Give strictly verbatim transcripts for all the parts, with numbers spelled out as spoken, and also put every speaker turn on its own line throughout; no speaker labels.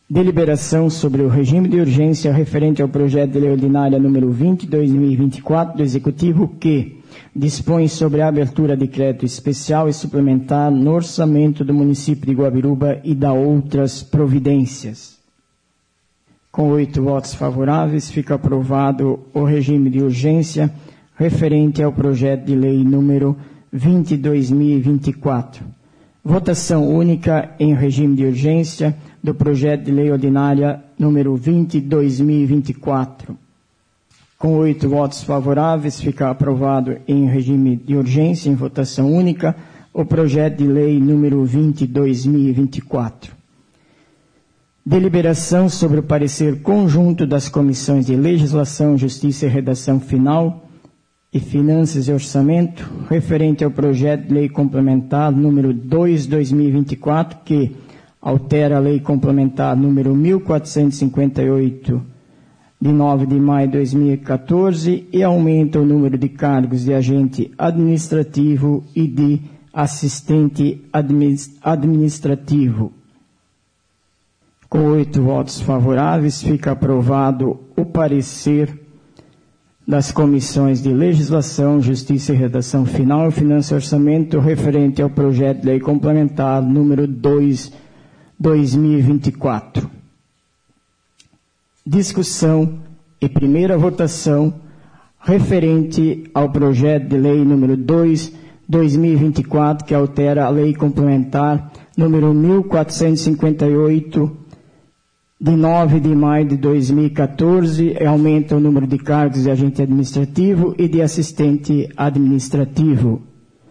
Deliberação sobre o regime de urgência referente ao projeto de lei ordinária número vinte, dois mil e vinte e quatro do Executivo, que dispõe sobre a abertura de crédito especial e suplementar no orçamento do município de Guabiruba e da outras providências. Com oito votos favoráveis, fica aprovado o regime de urgência referente ao projeto de lei número vinte, dois mil e vinte e quatro. Votação única em regime de urgência do projeto de lei ordinária número vinte, dois mil e vinte e quatro. Com oito votos favoráveis, fica aprovado em regime de urgência, em votação única, o projeto de lei número vinte, dois mil e vinte e quatro. Deliberação sobre o parecer conjunto das comissões de Legislação, Justiça e Redação Final e Finanças e Orçamento, referente ao projeto de lei complementar número dois, dois mil e vinte e quatro, que altera a lei complementar número mil quatrocentos e cinquenta e oito, de nove de maio de dois mil e quatorze, e aumenta o número de cargos de agente administrativo e de assistente administrativo. Com oito votos favoráveis, fica aprovado o parecer das comissões de Legislação, Justiça e Redação Final, Finanças e Orçamento, referente ao projeto de lei complementar número dois, dois mil e vinte e quatro. Discussão e primeira votação referente ao projeto de lei número dois, dois mil e vinte e quatro, que altera a lei complementar número mil quatrocentos e cinquenta e oito, de nove de maio de dois mil e quatorze, e aumenta o número de cargos de agente administrativo e de assistente administrativo.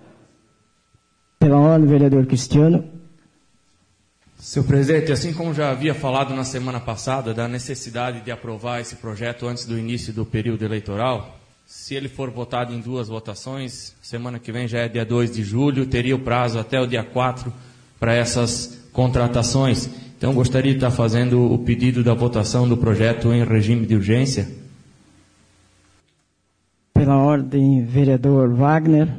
Pela ordem, vereador Cristiano.
Senhor presidente, assim como já havia falado na semana passada da necessidade de aprovar esse projeto antes do início do período eleitoral, se ele for votado em duas votações, semana que vem já é dia dois de julho, teria o prazo até o dia quatro para essas contratações. Então, gostaria de estar fazendo o pedido da votação do projeto em regime de urgência.
Pela ordem, vereador Wagner.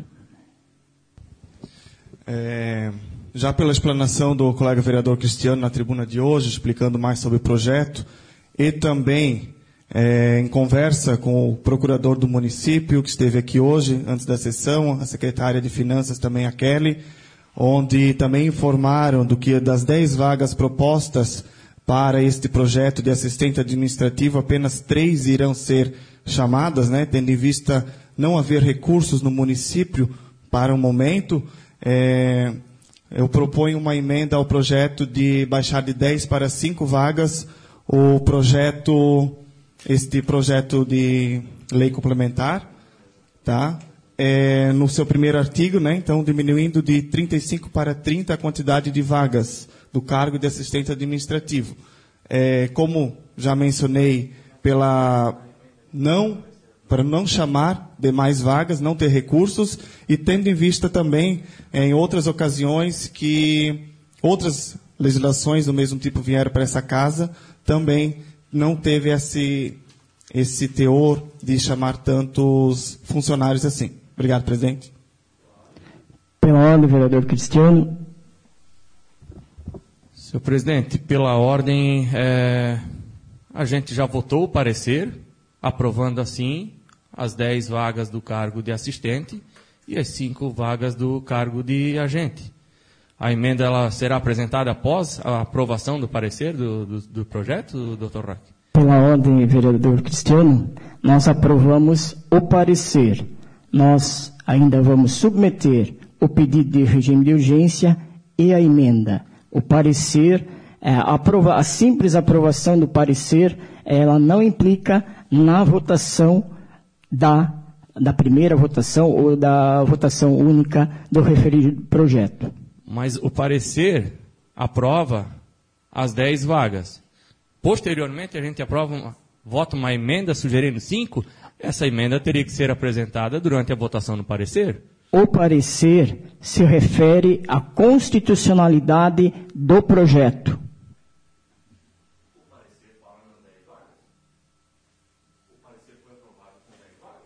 É, já pela explanação do colega vereador Cristiano na tribuna de hoje, explicando mais sobre o projeto, e também é, em conversa com o procurador do município, que esteve aqui hoje, antes da sessão, a secretária de Finanças também, a Kelly, onde também informaram do que das dez vagas propostas para este projeto de assistente administrativo, apenas três irão ser chamadas, né, tendo em vista não haver recursos no município para o momento. É, eu proponho uma emenda ao projeto de baixar de dez para cinco vagas o projeto, este projeto de lei complementar, tá? É, no seu primeiro artigo, né, então diminuindo de trinta e cinco para trinta a quantidade de vagas do cargo de assistente administrativo. É, como já mencionei, pela não, para não chamar demais vagas, não ter recursos, e tendo em vista também, é, em outras ocasiões, que outras legislações do mesmo tipo vieram para essa casa, também não teve esse, esse teor de chamar tantos funcionários assim. Obrigado, presidente.
Pela ordem, vereador Cristiano.
Senhor presidente, pela ordem, é, a gente já votou o parecer, aprovando assim as dez vagas do cargo de assistente e as cinco vagas do cargo de agente. A emenda ela será apresentada após a aprovação do parecer do, do, do projeto, doutor Roque?
Pela ordem, vereador Cristiano, nós aprovamos o parecer. Nós ainda vamos submeter o pedido de regime de urgência e a emenda. O parecer, é, a, aprova, a simples aprovação do parecer, ela não implica na votação da, da primeira votação ou da votação única do referido projeto.
Mas o parecer aprova as dez vagas. Posteriormente, a gente aprova, uma, vota uma emenda sugerindo cinco. Essa emenda teria que ser apresentada durante a votação do parecer?
O parecer se refere à constitucionalidade do projeto.
O parecer fala nas dez vagas? O parecer foi aprovado com dez vagas?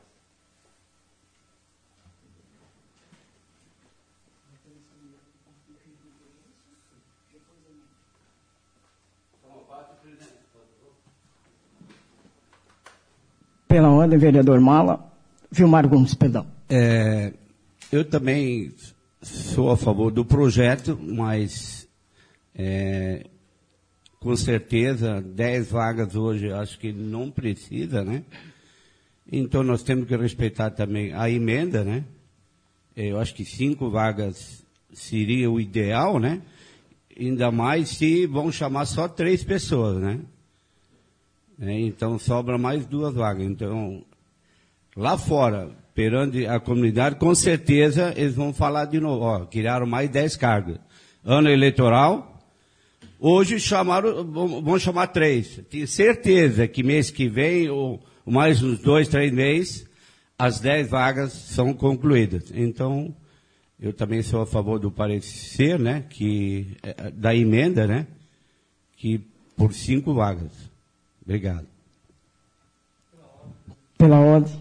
Falou parte
Pela ordem, vereador Mala. Vilmar Gomes, perdão.
É, eu também sou a favor do projeto, mas é, com certeza dez vagas hoje acho que não precisa, né? Então nós temos que respeitar também a emenda, né? Eu acho que cinco vagas seria o ideal, né? Ainda mais se vão chamar só três pessoas, né? É, então sobra mais duas vagas. Então, lá fora, perante a comunidade, com certeza eles vão falar de novo, ó, criaram mais dez cargos. Ano eleitoral, hoje chamaram, vão chamar três. Tenho certeza que mês que vem, ou mais uns dois, três meses, as dez vagas são concluídas. Então, eu também sou a favor do parecer, né, que, da emenda, né, que por cinco vagas. Obrigado.
Pela ordem.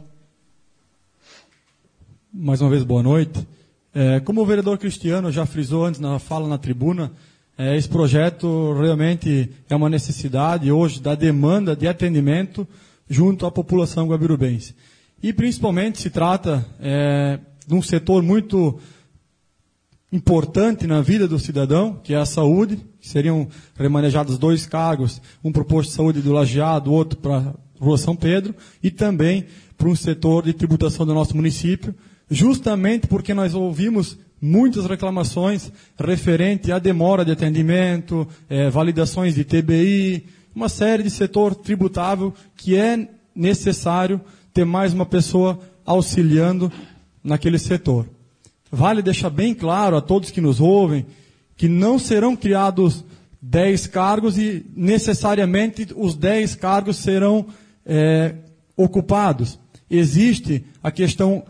Mais uma vez, boa noite. É, como o vereador Cristiano já frisou antes na fala na tribuna, é, esse projeto realmente é uma necessidade hoje da demanda de atendimento junto à população guabirubense. E principalmente se trata é, de um setor muito importante na vida do cidadão, que é a saúde, que seriam remanejados dois cargos, um para o posto de saúde do Lajeado, outro para a Rua São Pedro, e também para um setor de tributação do nosso município, justamente porque nós ouvimos muitas reclamações referente à demora de atendimento, é, validações de T B I, uma série de setor tributável que é necessário ter mais uma pessoa auxiliando naquele setor. Vale deixar bem claro a todos que nos ouvem que não serão criados dez cargos e necessariamente os dez cargos serão é, ocupados. Existe a questão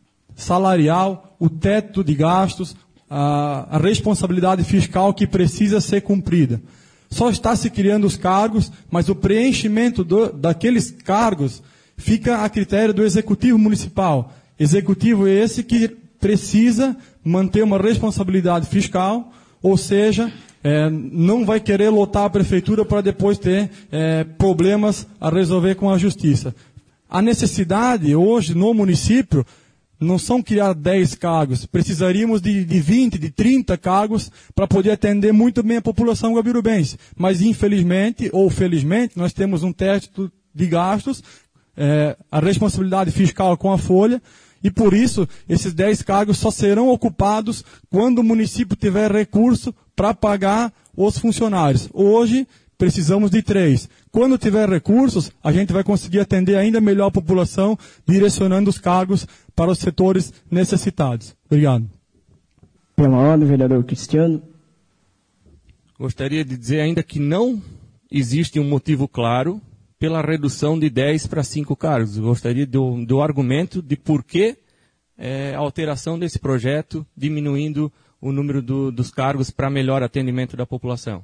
salarial, o teto de gastos, a, a responsabilidade fiscal que precisa ser cumprida. Só está se criando os cargos, mas o preenchimento do, daqueles cargos fica a critério do Executivo Municipal. Executivo esse que precisa manter uma responsabilidade fiscal, ou seja, é, não vai querer lotar a prefeitura para depois ter é, problemas a resolver com a justiça. A necessidade hoje no município não são criar dez cargos, precisaríamos de, de vinte, de trinta cargos para poder atender muito bem a população guabirubense. Mas infelizmente, ou felizmente, nós temos um teto de gastos, é, a responsabilidade fiscal com a folha, e por isso esses dez cargos só serão ocupados quando o município tiver recurso para pagar os funcionários. Hoje precisamos de três. Quando tiver recursos, a gente vai conseguir atender ainda melhor a população, direcionando os cargos para os setores necessitados. Obrigado.
Pela ordem, vereador Cristiano.
Gostaria de dizer ainda que não existe um motivo claro pela redução de dez para cinco cargos. Gostaria do, do argumento de por que é, a alteração desse projeto, diminuindo o número do, dos cargos para melhor atendimento da população.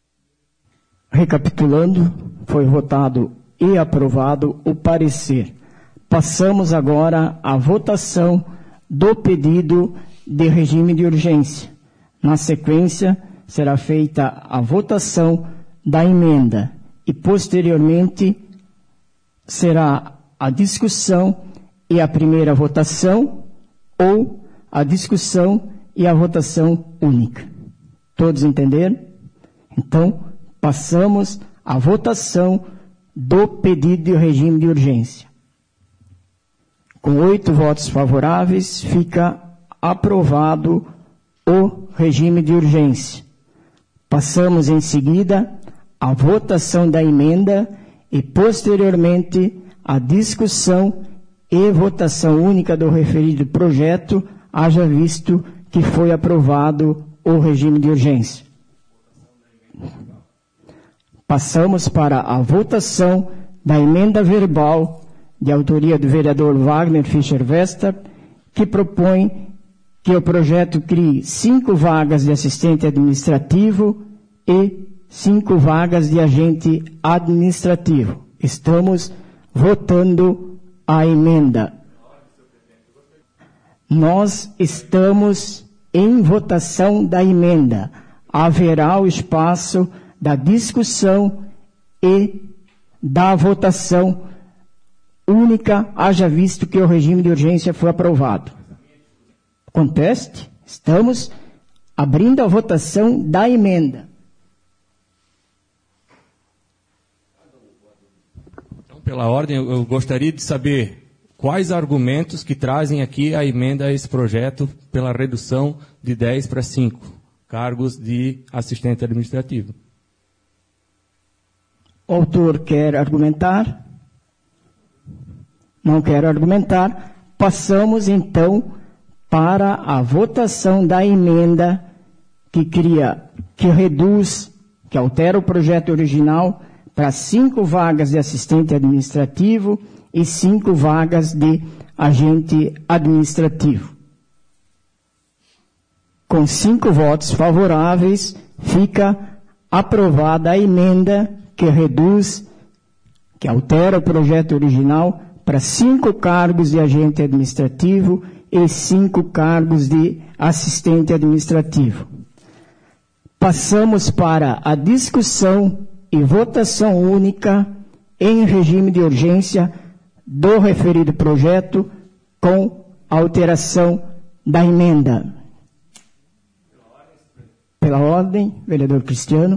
Recapitulando, foi votado e aprovado o parecer. Passamos agora à votação do pedido de regime de urgência. Na sequência, será feita a votação da emenda e, posteriormente, será a discussão e a primeira votação ou a discussão e a votação única. Todos entenderam? Então, passamos à votação do pedido de regime de urgência. Com oito votos favoráveis, fica aprovado o regime de urgência. Passamos em seguida à votação da emenda e, posteriormente, à discussão e votação única do referido projeto, haja visto que foi aprovado o regime de urgência. Passamos para a votação da emenda verbal de autoria do vereador Wagner Fischer-Wester, que propõe que o projeto crie cinco vagas de assistente administrativo e cinco vagas de agente administrativo. Estamos votando a emenda. Nós estamos em votação da emenda. Haverá o espaço da discussão e da votação única, haja visto que o regime de urgência foi aprovado. Conteste? Estamos abrindo a votação da emenda.
Então, pela ordem, eu gostaria de saber quais argumentos que trazem aqui a emenda a esse projeto pela redução de dez para cinco cargos de assistente administrativo.
O autor quer argumentar? Não quer argumentar. Passamos, então, para a votação da emenda que cria, que reduz, que altera o projeto original para cinco vagas de assistente administrativo e cinco vagas de agente administrativo. Com cinco votos favoráveis, fica aprovada a emenda que reduz, que altera o projeto original para cinco cargos de agente administrativo e cinco cargos de assistente administrativo. Passamos para a discussão e votação única em regime de urgência do referido projeto com alteração da emenda. Pela ordem, vereador Cristiano.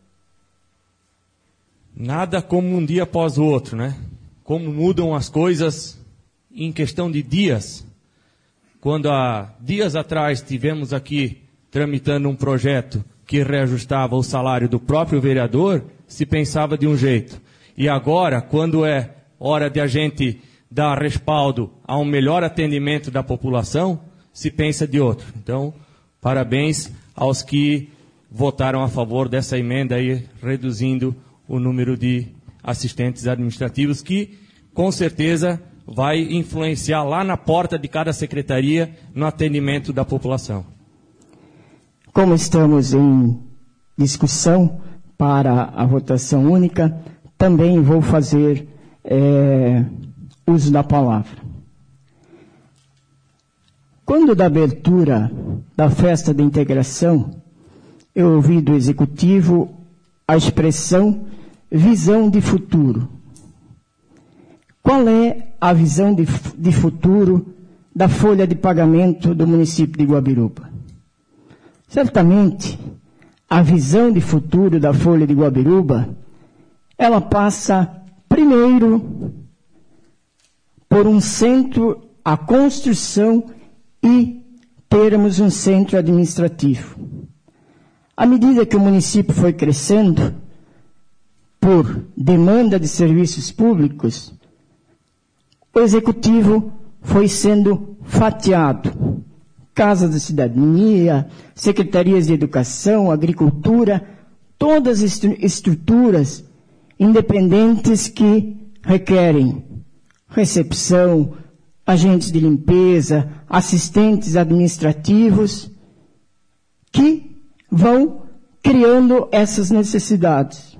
Nada como um dia após o outro, né? Como mudam as coisas em questão de dias. Quando há dias atrás tivemos aqui tramitando um projeto que reajustava o salário do próprio vereador, se pensava de um jeito. E agora, quando é hora de a gente dar respaldo a um melhor atendimento da população, se pensa de outro. Então, parabéns aos que votaram a favor dessa emenda aí, reduzindo o número de assistentes administrativos, que com certeza vai influenciar lá na porta de cada secretaria no atendimento da população.
Como estamos em discussão para a votação única, também vou fazer é, uso da palavra. Quando da abertura da festa de integração, eu ouvi do Executivo a expressão visão de futuro. Qual é a visão de, de futuro da folha de pagamento do município de Guabiruba? Certamente, a visão de futuro da folha de Guabiruba, ela passa primeiro por um centro, a construção e termos um centro administrativo. À medida que o município foi crescendo, por demanda de serviços públicos, o Executivo foi sendo fatiado. Casas da Cidadania, Secretarias de Educação, Agricultura, todas as estruturas independentes que requerem recepção, agentes de limpeza, assistentes administrativos, que vão criando essas necessidades.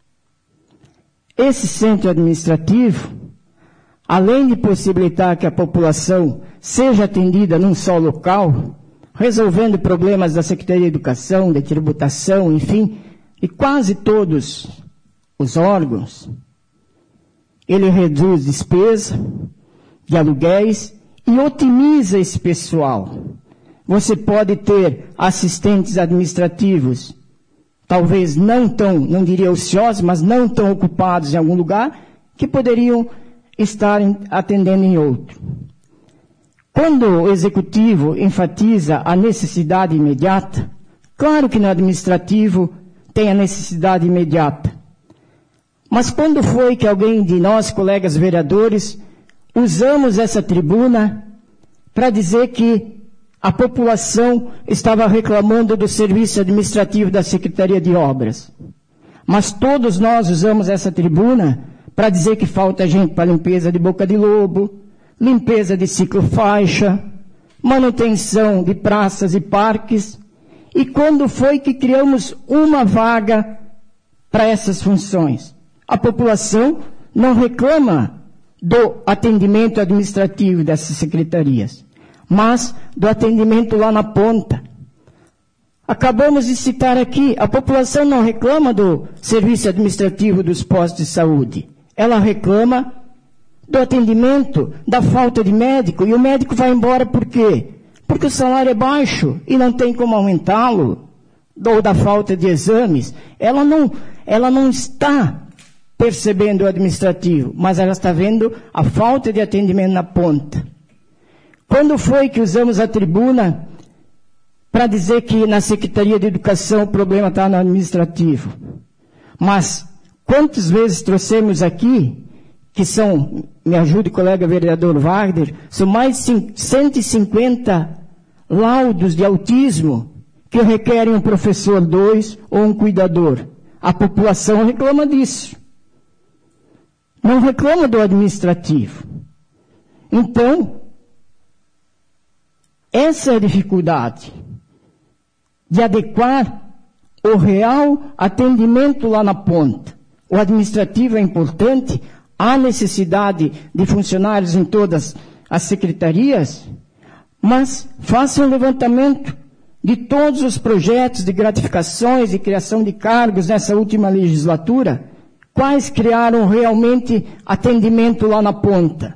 Esse centro administrativo, além de possibilitar que a população seja atendida num só local, resolvendo problemas da Secretaria de Educação, de tributação, enfim, e quase todos os órgãos, ele reduz despesa de aluguéis e otimiza esse pessoal. Você pode ter assistentes administrativos, talvez não tão, não diria ociosos, mas não tão ocupados em algum lugar, que poderiam estar atendendo em outro. Quando o Executivo enfatiza a necessidade imediata, claro que no administrativo tem a necessidade imediata. Mas quando foi que alguém de nós, colegas vereadores, usamos essa tribuna para dizer que a população estava reclamando do serviço administrativo da Secretaria de Obras? Mas todos nós usamos essa tribuna para dizer que falta gente para limpeza de boca de lobo, limpeza de ciclofaixa, manutenção de praças e parques. E quando foi que criamos uma vaga para essas funções? A população não reclama do atendimento administrativo dessas secretarias, mas do atendimento lá na ponta. Acabamos de citar aqui, a população não reclama do serviço administrativo dos postos de saúde. Ela reclama do atendimento, da falta de médico, e o médico vai embora por quê? Porque o salário é baixo e não tem como aumentá-lo, ou da falta de exames. Ela não, ela não está percebendo o administrativo, mas ela está vendo a falta de atendimento na ponta. Quando foi que usamos a tribuna para dizer que na Secretaria de Educação o problema está no administrativo? Mas quantas vezes trouxemos aqui, que são, me ajude colega vereador Wagner, são mais de cento e cinquenta laudos de autismo que requerem um professor dois ou um cuidador. A população reclama disso. Não reclama do administrativo. Então, essa é a dificuldade de adequar o real atendimento lá na ponta. O administrativo é importante, há necessidade de funcionários em todas as secretarias, mas faça um levantamento de todos os projetos de gratificações e criação de cargos nessa última legislatura, quais criaram realmente atendimento lá na ponta.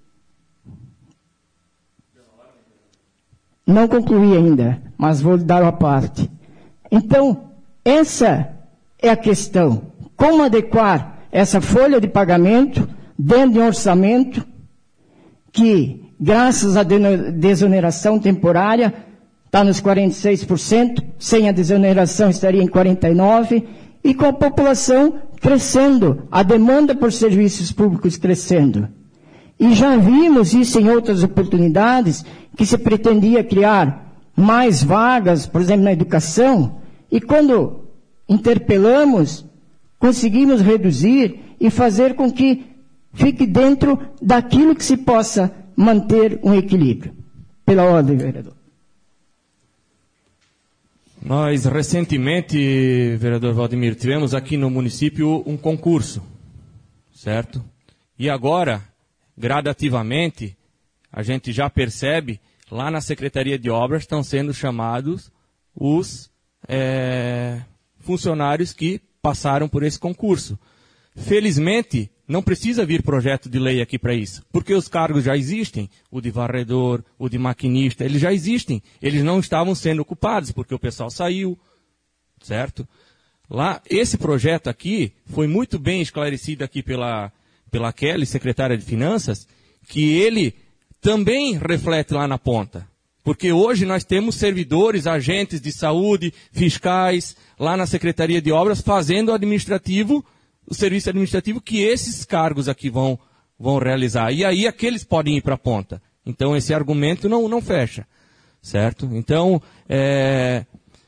Não concluí ainda, mas vou dar uma parte. Então, essa é a questão. Como adequar essa folha de pagamento dentro de um orçamento que, graças à desoneração temporária, está nos quarenta e seis por cento, sem a desoneração estaria em quarenta e nove por cento, e com a população crescendo, a demanda por serviços públicos crescendo. E já vimos isso em outras oportunidades, que se pretendia criar mais vagas, por exemplo, na educação, e quando interpelamos, conseguimos reduzir e fazer com que fique dentro daquilo que se possa manter um equilíbrio. Pela ordem, vereador.
Nós, recentemente, vereador Valdemir, tivemos aqui no município um concurso, certo? E agora, gradativamente, a gente já percebe, lá na Secretaria de Obras estão sendo chamados os é, funcionários que passaram por esse concurso. Felizmente, não precisa vir projeto de lei aqui para isso, porque os cargos já existem, o de varredor, o de maquinista, eles já existem. Eles não estavam sendo ocupados, porque o pessoal saiu, certo? Lá, esse projeto aqui foi muito bem esclarecido aqui pela, pela Kelly, secretária de Finanças, que ele também reflete lá na ponta. Porque hoje nós temos servidores, agentes de saúde, fiscais, lá na Secretaria de Obras, fazendo o administrativo, o serviço administrativo que esses cargos aqui vão, vão realizar. E aí aqueles podem ir para a ponta. Então esse argumento não, não fecha, certo? Então, é,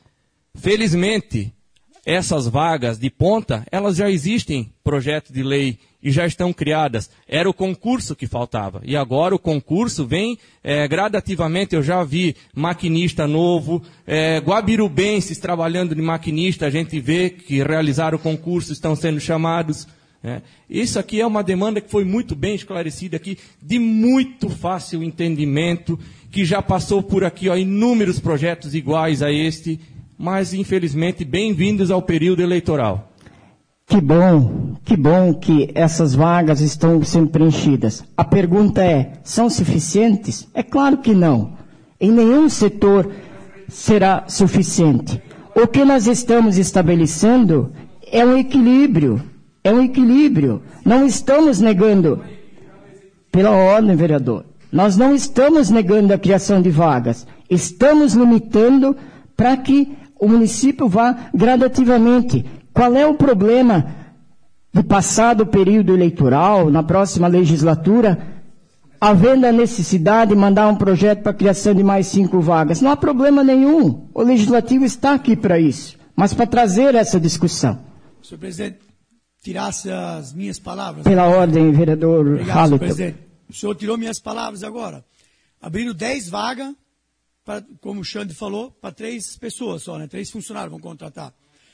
felizmente, essas vagas de ponta, elas já existem, projeto de lei, e já estão criadas. Era o concurso que faltava. E agora o concurso vem é, gradativamente. Eu já vi maquinista novo, é, guabirubenses trabalhando de maquinista. A gente vê que realizaram o concurso, estão sendo chamados. É. Isso aqui é uma demanda que foi muito bem esclarecida aqui, de muito fácil entendimento, que já passou por aqui ó, inúmeros projetos iguais a este, mas infelizmente bem-vindos ao período eleitoral.
Que bom, que bom que essas vagas estão sendo preenchidas. A pergunta é, são suficientes? É claro que não. Em nenhum setor será suficiente. O que nós estamos estabelecendo é um equilíbrio. É um equilíbrio. Não estamos negando, pela ordem, vereador, nós não estamos negando a criação de vagas. Estamos limitando para que o município vá gradativamente. Qual é o problema de passado o período eleitoral, na próxima legislatura, havendo a necessidade de mandar um projeto para a criação de mais cinco vagas? Não há problema nenhum. O legislativo está aqui para isso, mas para trazer essa discussão.
Senhor presidente, tirasse as minhas palavras.
Pela ordem, vereador
Obrigado,
Halliton.
senhor presidente. O senhor tirou minhas palavras agora. Abriram dez vagas, pra, como o Xande falou, para três pessoas só, né? Três funcionários vão contratar.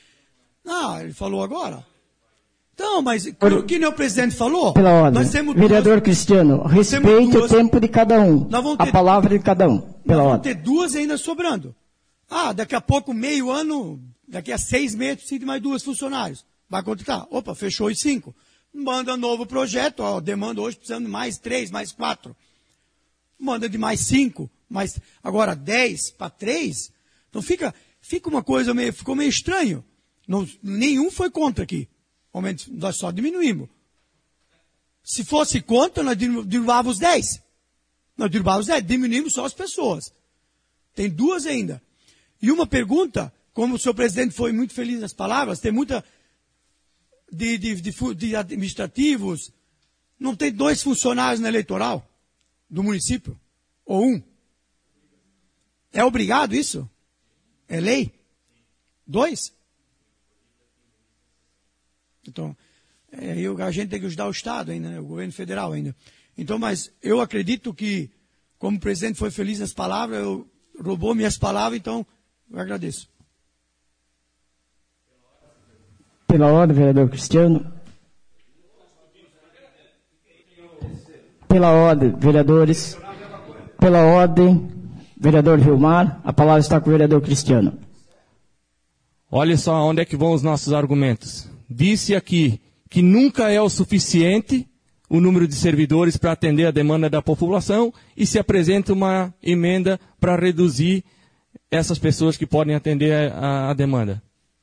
Não, ele falou agora. Então, mas o que nem o presidente falou?
Pela ordem.
Nós temos
vereador
duas,
Cristiano, respeite duas, o tempo de cada um.
ter,
a palavra de cada um. Pela
nós
ordem.
vamos ter duas ainda sobrando. Ah, daqui a pouco, meio ano, daqui a seis meses, precisa de mais duas funcionários. Vai contratar. Opa, fechou os cinco. Manda novo projeto, ó, demanda hoje precisando de mais três, mais quatro. Manda de mais cinco, mais, agora dez para três. Então fica, fica uma coisa meio, ficou meio estranho. Não, nenhum foi contra aqui. Nós só diminuímos. Se fosse contra, nós derrubávamos os dez. Nós derrubávamos os dez, diminuímos só as pessoas. Tem duas ainda. E uma pergunta, como o senhor presidente foi muito feliz nas palavras, tem muita de, de, de, de administrativos, não tem dois funcionários na eleitoral do município? Ou um? É obrigado isso? É lei? Dois? Então, é, eu, a gente tem que ajudar o Estado ainda, né, o governo federal ainda. Então, mas eu acredito que, como o presidente foi feliz nas palavras, eu, roubou minhas palavras, então eu agradeço.
Pela ordem, vereador Cristiano. Pela ordem, vereadores. Pela ordem, vereador Vilmar. A palavra está com o vereador Cristiano.
Olha só onde é que vão os nossos argumentos. Disse aqui que nunca é o suficiente o número de servidores para atender a demanda da população e se apresenta uma emenda para reduzir essas pessoas que podem atender a, a demanda.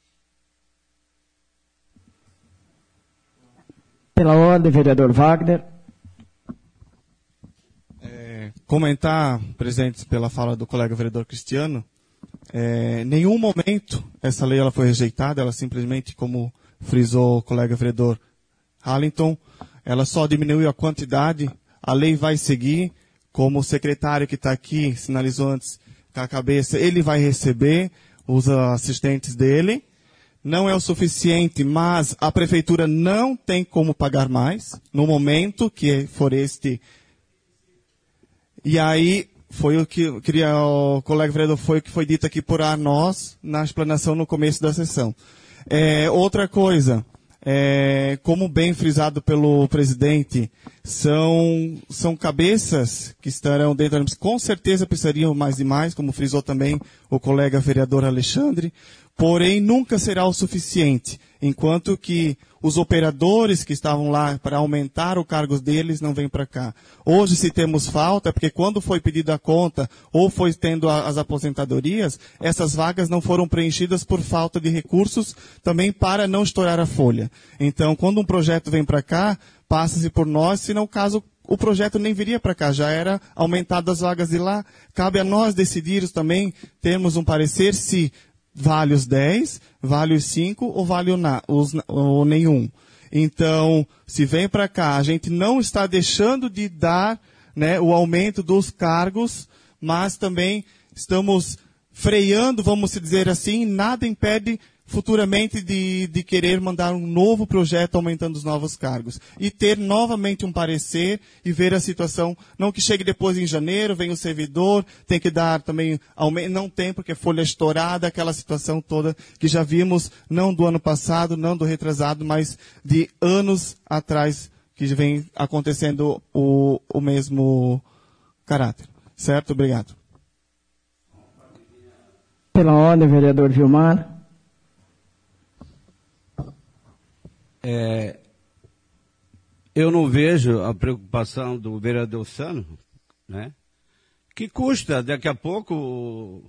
Pela ordem, vereador Wagner.
É, comentar, presidente, pela fala do colega vereador Cristiano, é, em nenhum momento essa lei ela foi rejeitada, ela simplesmente, como frisou o colega vereador Hallington, ela só diminuiu a quantidade, a lei vai seguir, como o secretário que está aqui sinalizou antes com a cabeça, ele vai receber os assistentes dele, não é o suficiente, mas a prefeitura não tem como pagar mais, no momento que for este. E aí, foi o que eu queria, o colega vereador, foi o que foi dito aqui por a nós, na explanação no começo da sessão. É, outra coisa, é, como bem frisado pelo presidente, são, são cabeças que estarão dentro, com certeza precisariam mais e mais, como frisou também o colega vereador Alexandre, porém nunca será o suficiente, enquanto que os operadores que estavam lá para aumentar o cargo deles não vêm para cá. Hoje, se temos falta, é porque quando foi pedida a conta ou foi tendo a, as aposentadorias, essas vagas não foram preenchidas por falta de recursos, também para não estourar a folha. Então, quando um projeto vem para cá, passa-se por nós, se não caso o projeto nem viria para cá, já era aumentado as vagas de lá. Cabe a nós decidir também, termos um parecer se vale os dez, vale os cinco ou vale o na, os, ou nenhum. Então, se vem para cá, a gente não está deixando de dar, né, o aumento dos cargos, mas também estamos freando, vamos dizer assim, nada impede futuramente de, de querer mandar um novo projeto aumentando os novos cargos. E ter novamente um parecer e ver a situação, não que chegue depois em janeiro, vem o servidor, tem que dar também aumento, não tem porque folha estourada, aquela situação toda que já vimos, não do ano passado, não do retrasado, mas de anos atrás, que vem acontecendo o, o mesmo caráter. Certo? Obrigado.
Pela ordem, vereador Vilmar.
É, eu não vejo a preocupação do vereador Sano, né? Que custa, daqui a pouco,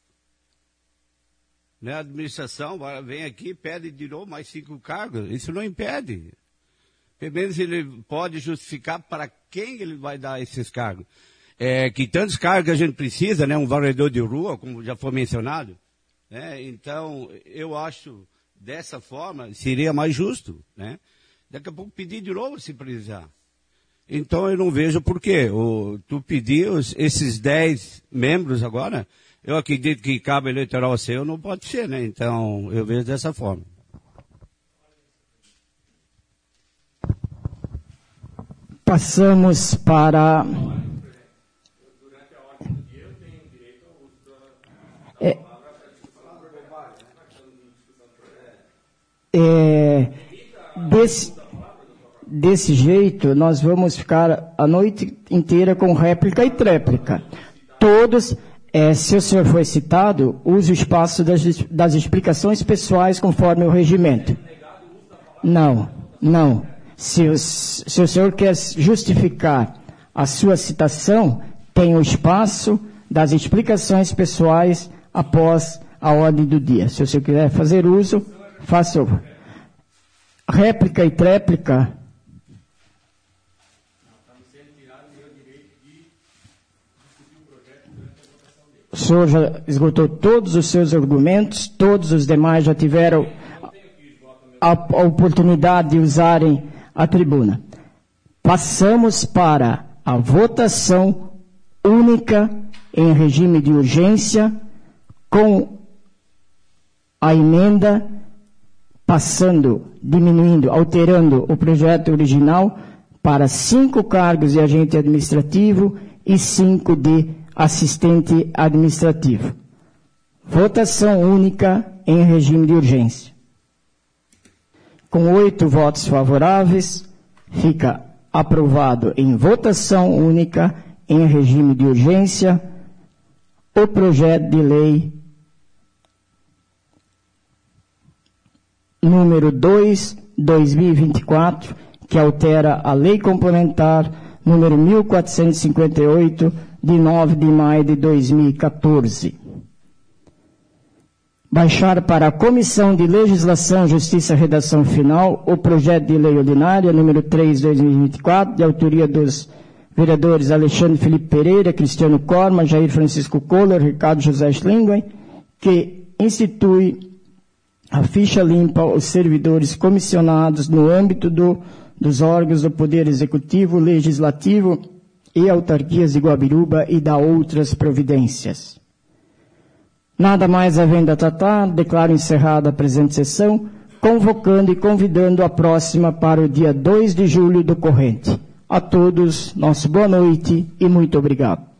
né, a administração vai, vem aqui e pede de novo mais cinco cargos. Isso não impede. Pelo menos ele pode justificar para quem ele vai dar esses cargos. É, que tantos cargos a gente precisa, né? Um varredor de rua, como já foi mencionado. Né? Então, eu acho... Dessa forma, seria mais justo, né? Daqui a pouco pedir de novo se precisar. Então, eu não vejo por quê. O, tu pedir os, esses dez membros agora, eu acredito que cabo eleitoral seu não pode ser, né? Então, eu vejo dessa forma.
Passamos para... É... É, desse, desse jeito, nós vamos ficar a noite inteira com réplica e tréplica. Todos, É, se o senhor foi citado, use o espaço das, das explicações pessoais conforme o regimento. Não, não. Se o, se o senhor quer justificar a sua citação, tem o espaço das explicações pessoais após a ordem do dia. Se o senhor quiser fazer uso, faça o. Réplica e tréplica. O senhor já esgotou todos os seus argumentos, todos os demais já tiveram a, a oportunidade de usarem a tribuna. Passamos para a votação única em regime de urgência, com a emenda passando, diminuindo, alterando o projeto original para cinco cargos de agente administrativo e cinco de assistente administrativo. Votação única em regime de urgência. Com oito votos favoráveis, fica aprovado em votação única em regime de urgência o projeto de lei número dois, dois mil e vinte e quatro, que altera a lei complementar número mil quatrocentos e cinquenta e oito, de nove de maio de dois mil e quatorze. Baixar para a Comissão de Legislação, Justiça e Redação Final o projeto de lei ordinária número três, dois mil e vinte e quatro, de autoria dos vereadores Alexandre Felipe Pereira, Cristiano Corma, Jair Francisco Kohler, Ricardo José Schlinguen, que institui a ficha limpa aos servidores comissionados no âmbito do, dos órgãos do Poder Executivo, Legislativo e autarquias de Guabiruba e da outras providências. Nada mais havendo a tratar, declaro encerrada a presente sessão, convocando e convidando a próxima para o dia dois de julho do corrente. A todos, nossa boa noite e muito obrigado.